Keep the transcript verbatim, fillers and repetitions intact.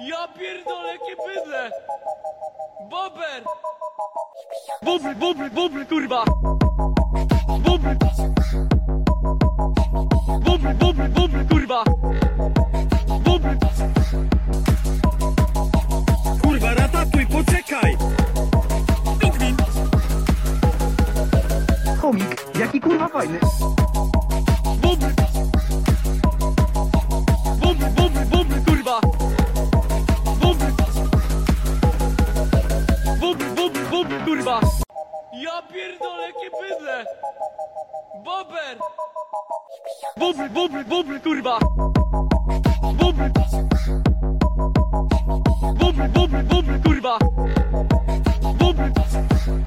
Ja pierdolę, jakie bydle! Bober! Bubl, bubl, bubl, kurwa! Bubl! Bubl, bubl, bubl, kurwa! Bubl! Kurwa, ratatuj, poczekaj! Pingwin! Chomik, jaki kurwa fajny. Bubl! Bubl, bubl, bubl, kurwa! Bubl! Bubl, bubl, bubl, kurwa! Ja pierdolę, jakie bydle! Bober! Bubl, bubl, bubl, kurwa! Bubl! Bubl, bubl, bubl, kurwa! Bubl!